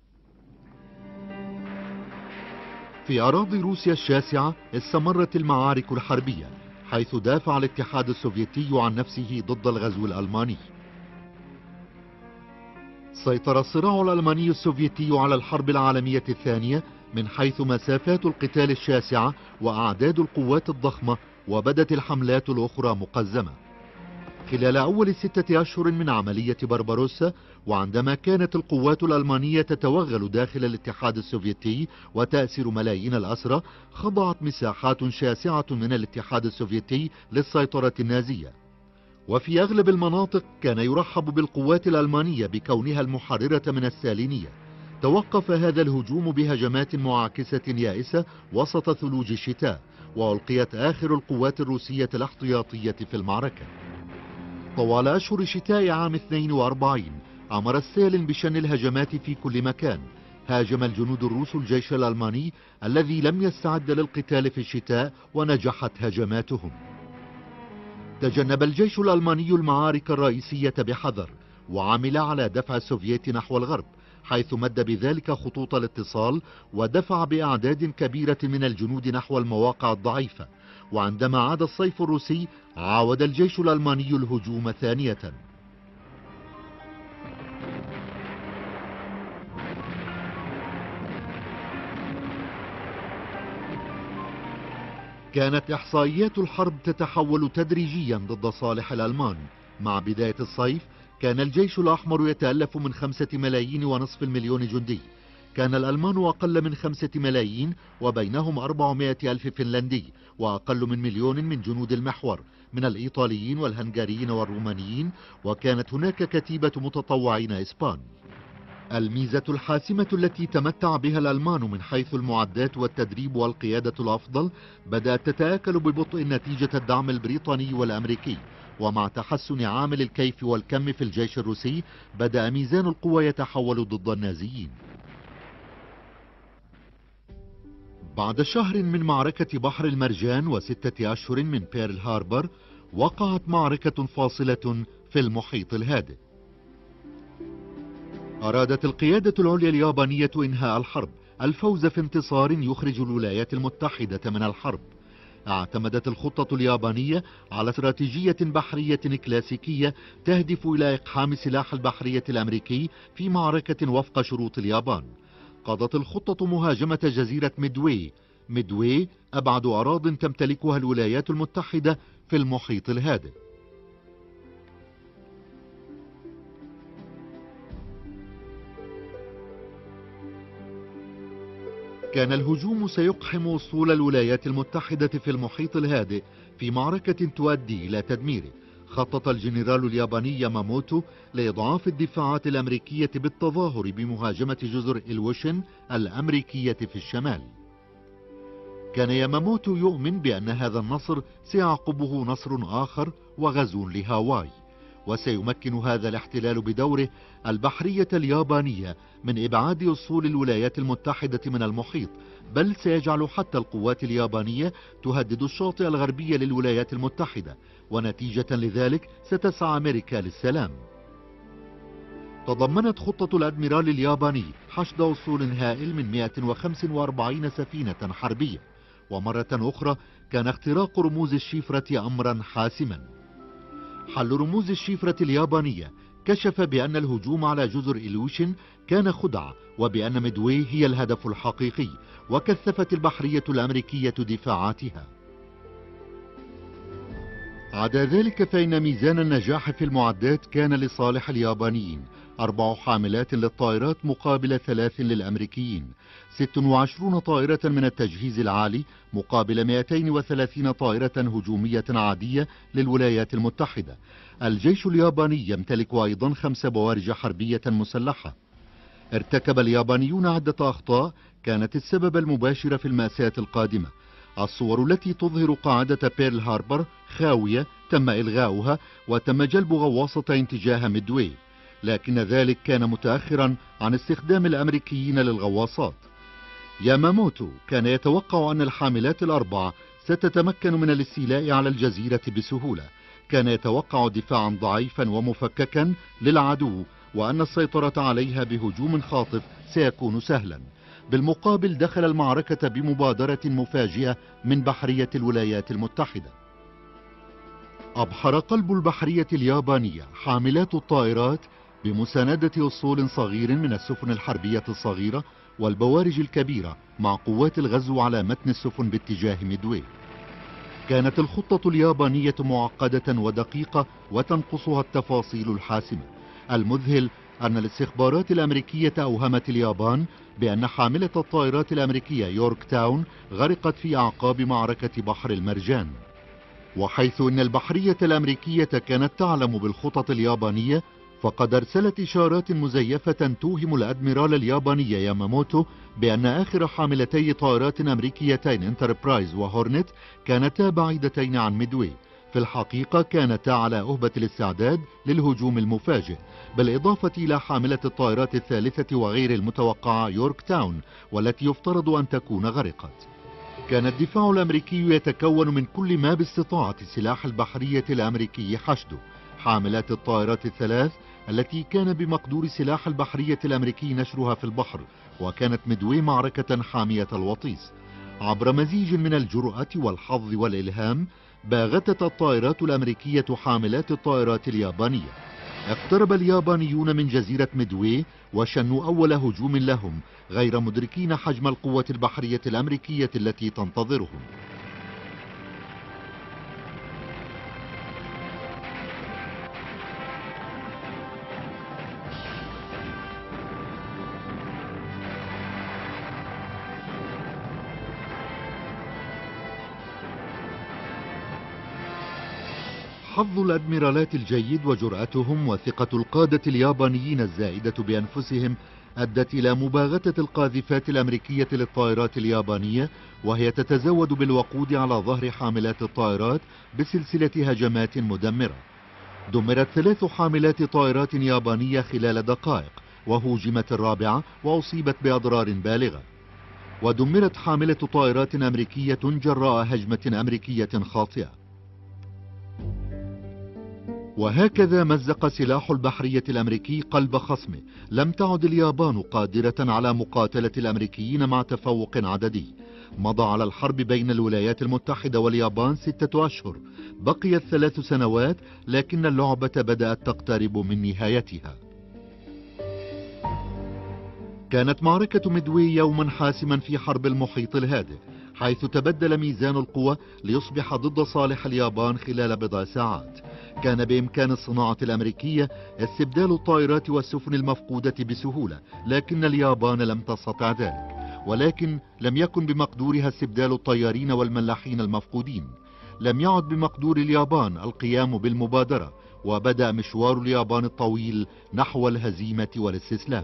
في أراضي روسيا الشاسعة استمرت المعارك الحربية، حيث دافع الاتحاد السوفيتي عن نفسه ضد الغزو الألماني. سيطر الصراع الألماني السوفيتي على الحرب العالمية الثانية من حيث مسافات القتال الشاسعة وأعداد القوات الضخمة، وبدت الحملات الأخرى مقزمة. خلال أول 6 أشهر من عملية بربروسا، وعندما كانت القوات الألمانية تتوغل داخل الاتحاد السوفيتي وتأسر ملايين الأسرى، خضعت مساحات شاسعة من الاتحاد السوفيتي للسيطرة النازية. وفي أغلب المناطق كان يرحب بالقوات الألمانية بكونها المحررة من السالينية. توقف هذا الهجوم بهجمات معاكسة يائسة وسط ثلوج الشتاء، وألقيت آخر القوات الروسية الاحتياطية في المعركة. طوال أشهر شتاء عام 42 أمر ستالين بشن الهجمات في كل مكان. هاجم الجنود الروس الجيش الألماني الذي لم يستعد للقتال في الشتاء، ونجحت هجماتهم. تجنب الجيش الألماني المعارك الرئيسية بحذر، وعمل على دفع السوفييت نحو الغرب، حيث مد بذلك خطوط الاتصال، ودفع بأعداد كبيرة من الجنود نحو المواقع الضعيفة. وعندما عاد الصيف الروسي عاود الجيش الألماني الهجوم ثانية. كانت إحصائيات الحرب تتحول تدريجيا ضد صالح الألمان. مع بداية الصيف كان الجيش الأحمر يتألف من 5.5 مليون جندي. كان الألمان أقل من 5 ملايين، وبينهم 400 ألف فنلندي، وأقل من 1,000,000 من جنود المحور من الإيطاليين والهنغاريين والرومانيين، وكانت هناك كتيبة متطوعين إسبان. الميزة الحاسمة التي تمتع بها الألمان من حيث المعدات والتدريب والقيادة الأفضل بدأت تتآكل ببطء نتيجة الدعم البريطاني والأمريكي. ومع تحسن عامل الكيف والكم في الجيش الروسي، بدأ ميزان القوى يتحول ضد النازيين. بعد شهر من معركة بحر المرجان و6 أشهر من بيرل هاربر، وقعت معركة فاصلة في المحيط الهادئ. أرادت القيادة العليا اليابانية إنهاء الحرب، الفوز في انتصار يخرج الولايات المتحدة من الحرب. اعتمدت الخطة اليابانية على استراتيجية بحرية كلاسيكية تهدف إلى إقحام سلاح البحرية الأمريكي في معركة وفق شروط اليابان. قضت الخطة مهاجمة جزيرة ميدوي، أبعد أراضٍ تمتلكها الولايات المتحدة في المحيط الهادئ. كان الهجوم سيقحم وصول الولايات المتحدة في المحيط الهادئ في معركة تؤدي إلى تدميره. خطط الجنرال الياباني ياماموتو لإضعاف الدفاعات الأمريكية بالتظاهر بمهاجمة جزر الوشن الأمريكية في الشمال. كان ياماموتو يؤمن بأن هذا النصر سيعقبه نصر آخر وغزو لهاواي، وسيمكن هذا الاحتلال بدوره البحرية اليابانية من إبعاد وصول الولايات المتحدة من المحيط، بل سيجعل حتى القوات اليابانية تهدد الشاطئ الغربي للولايات المتحدة، ونتيجة لذلك ستسعى أمريكا للسلام. تضمنت خطة الأدميرال الياباني حشد وصول هائل من 145 سفينة حربية، ومرة أخرى كان اختراق رموز الشفرة أمرا حاسما. حل رموز الشفرة اليابانية كشف بأن الهجوم على جزر إلوشن كان خدعة، وبأن ميدوي هي الهدف الحقيقي، وكثفت البحرية الأمريكية دفاعاتها. عدا ذلك فإن ميزان النجاح في المعدات كان لصالح اليابانيين، 4 حاملات للطائرات مقابل 3 للأمريكيين، 26 طائرة من التجهيز العالي مقابل 230 طائرة هجومية عادية للولايات المتحدة. الجيش الياباني يمتلك أيضا 5 بوارج حربية مسلحة. ارتكب اليابانيون عدة أخطاء كانت السبب المباشر في المأساة القادمة. الصور التي تظهر قاعدة بيرل هاربر خاوية تم إلغاؤها وتم جلب غواصتين تجاه ميدواي، لكن ذلك كان متأخرا عن استخدام الأمريكيين للغواصات. ياماموتو كان يتوقع أن الحاملات ال4 ستتمكن من الاستيلاء على الجزيرة بسهولة. كان يتوقع دفاعا ضعيفا ومفككا للعدو، وأن السيطرة عليها بهجوم خاطف سيكون سهلا. بالمقابل دخل المعركة بمبادرة مفاجئة من بحرية الولايات المتحدة. أبحر قلب البحرية اليابانية حاملات الطائرات بمساندة أسطول صغير من السفن الحربية الصغيرة والبوارج الكبيرة مع قوات الغزو على متن السفن باتجاه ميدواي. كانت الخطة اليابانية معقدة ودقيقة وتنقصها التفاصيل الحاسمة. المذهل أن الاستخبارات الأمريكية أوهمت اليابان بأن حاملة الطائرات الأمريكية يورك تاون غرقت في أعقاب معركة بحر المرجان، وحيث أن البحرية الأمريكية كانت تعلم بالخطط اليابانية، فقد أرسلت إشارات مزيفة توهم الأدميرال الياباني ياماموتو بأن آخر حاملتي طائرات أمريكيتين انتربرايز وهورنت كانتا بعيدتين عن ميدواي. في الحقيقة كانتا على أهبة الاستعداد للهجوم المفاجئ، بالإضافة إلى حاملة الطائرات الثالثة وغير المتوقعة يورك تاون، والتي يفترض أن تكون غرقت. كان الدفاع الأمريكي يتكون من كل ما باستطاعة السلاح البحرية الأمريكي حشده: حاملات الطائرات الثلاث التي كان بمقدور سلاح البحرية الأمريكي نشرها في البحر، وكانت ميدواي معركة حامية الوطيس. عبر مزيج من الجرأة والحظ والإلهام باغتت الطائرات الأمريكية حاملات الطائرات اليابانية. اقترب اليابانيون من جزيرة ميدواي وشنوا أول هجوم لهم، غير مدركين حجم القوة البحرية الأمريكية التي تنتظرهم. حظ الأدميرالات الجيد وجرأتهم وثقة القادة اليابانيين الزائدة بأنفسهم أدت إلى مباغتة القاذفات الأمريكية للطائرات اليابانية، وهي تتزود بالوقود على ظهر حاملات الطائرات بسلسلة هجمات مدمرة. دمرت 3 حاملات طائرات يابانية خلال دقائق، وهوجمت الرابعة وأصيبت بأضرار بالغة. ودمرت حاملة طائرات أمريكية جراء هجمة أمريكية خاطئة. وهكذا مزق سلاح البحرية الأمريكي قلب خصمه. لم تعد اليابان قادرة على مقاتلة الأمريكيين مع تفوق عددي. مضى على الحرب بين الولايات المتحدة واليابان 6 أشهر، بقيت 3 سنوات، لكن اللعبة بدأت تقترب من نهايتها. كانت معركة ميدواي يوما حاسما في حرب المحيط الهادئ، حيث تبدل ميزان القوى ليصبح ضد صالح اليابان خلال بضع ساعات. كان بإمكان الصناعة الأمريكية استبدال الطائرات والسفن المفقودة بسهولة، لكن اليابان لم تستطع ذلك، ولكن لم يكن بمقدورها استبدال الطيارين والملاحين المفقودين. لم يعد بمقدور اليابان القيام بالمبادرة، وبدأ مشوار اليابان الطويل نحو الهزيمة والاستسلام.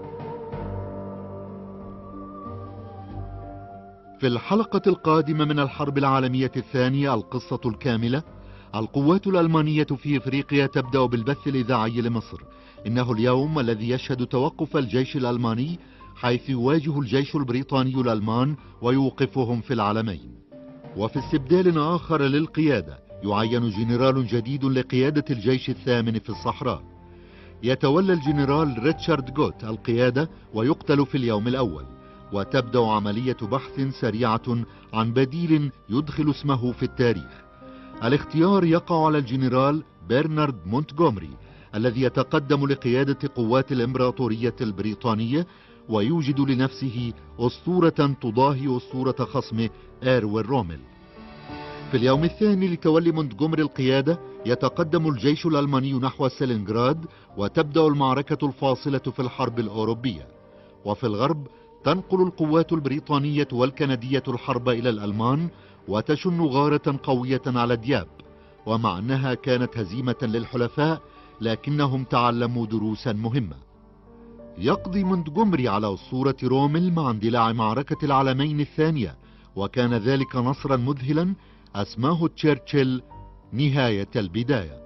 في الحلقة القادمة من الحرب العالمية الثانية القصة الكاملة. القوات الألمانية في إفريقيا تبدأ بالبث الإذاعي لمصر. إنه اليوم الذي يشهد توقف الجيش الألماني، حيث يواجه الجيش البريطاني الألمان ويوقفهم في العلمين. وفي استبدال آخر للقيادة يعين جنرال جديد لقيادة الجيش الثامن في الصحراء. يتولى الجنرال ريتشارد جوت القيادة ويقتل في اليوم الأول، وتبدأ عملية بحث سريعة عن بديل يدخل اسمه في التاريخ. الاختيار يقع على الجنرال برنارد مونتغومري، الذي يتقدم لقيادة قوات الإمبراطورية البريطانية، ويوجد لنفسه أسطورة تضاهي أسطورة خصمه إيروين رومل. في اليوم الثاني لتولي مونتجومري القيادة يتقدم الجيش الألماني نحو ستالينغراد، وتبدأ المعركة الفاصلة في الحرب الأوروبية. وفي الغرب تنقل القوات البريطانية والكندية الحرب إلى الألمان، وتشن غارة قوية على دياب. ومع أنها كانت هزيمة للحلفاء، لكنهم تعلموا دروسا مهمة. يقضي مونتجومري على أسطورة رومل مع اندلاع معركة العلمين الثانية، وكان ذلك نصرا مذهلا أسماه تشرشل نهاية البداية.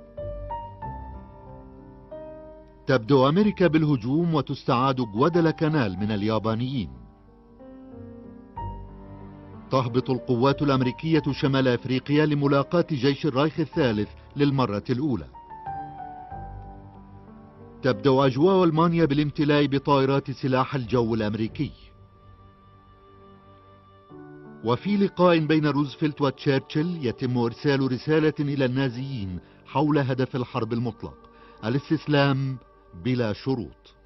تبدأ أمريكا بالهجوم وتستعاد جوادالاكانال من اليابانيين. تهبط القوات الأمريكية شمال أفريقيا لملاقاة جيش الرايخ الثالث للمرة الأولى. تبدأ أجواء ألمانيا بالامتلاء بطائرات سلاح الجو الأمريكي. وفي لقاء بين روزفلت وتشرشل يتم إرسال رسالة إلى النازيين حول هدف الحرب المطلق: الاستسلام بلا شروط.